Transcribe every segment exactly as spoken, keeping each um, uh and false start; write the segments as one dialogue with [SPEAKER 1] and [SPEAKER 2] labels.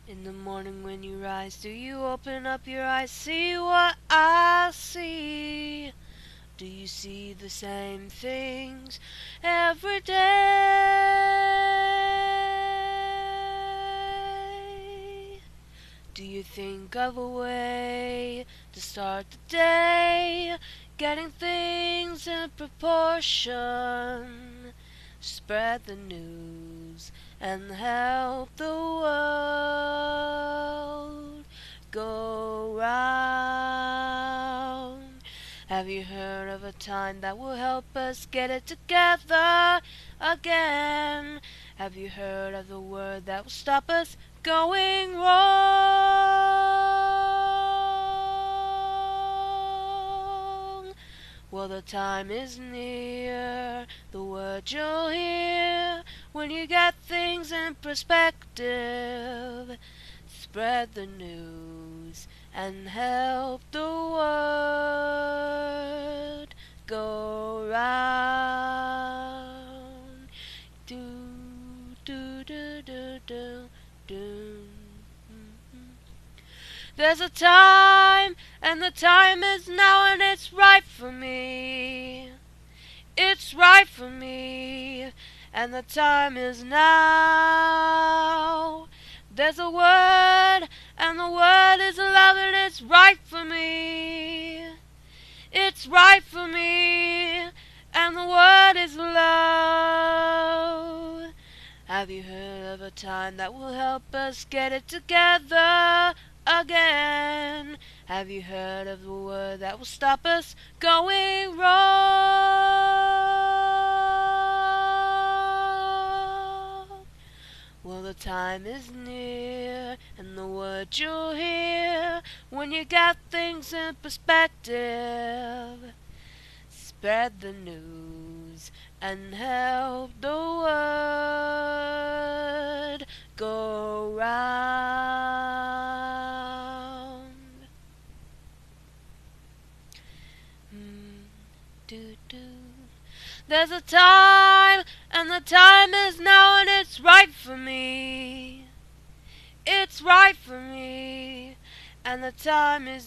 [SPEAKER 1] In the morning when you rise, do you open up your eyes, see what I see? Do you see the same things every day? Do you think of a way to start the day, getting things in proportion? Spread the news and help the world go round. Have you heard of a time that will help us get it together again? Have you heard of the word that will stop us going wrong? Well, the time is near, the word you'll hear when you get things in perspective. Spread the news and help the word go round. Do, do, do, do, do, do. There's a time, and the time is now, and it's right for me. It's right for me, and the time is now. There's a word, and the word is love, and it's right for me. It's right for me, and the word is love. Have you heard of a time that will help us get it together again? Have you heard of the word that will stop us going wrong? Well, the time is near, and the word you'll hear when you got things in perspective. Spread the news and help the word go round. Mm, do, do. There's a time, and the time is now, and it's right for me. It's right for me, and the time is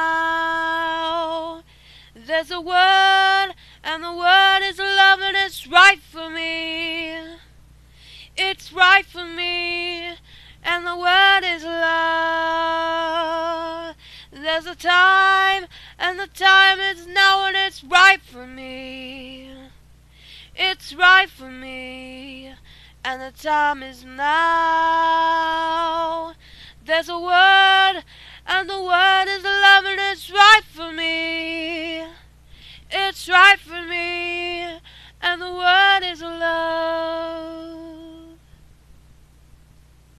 [SPEAKER 1] now. There's a word, and the word is love, and it's right for me. It's right for me, and the word is love. There's a time, and the time is now, and it's right for me. It's right for me, and the time is now. There's a word, and the word is love, and it's right for me. It's right for me, and the word is love.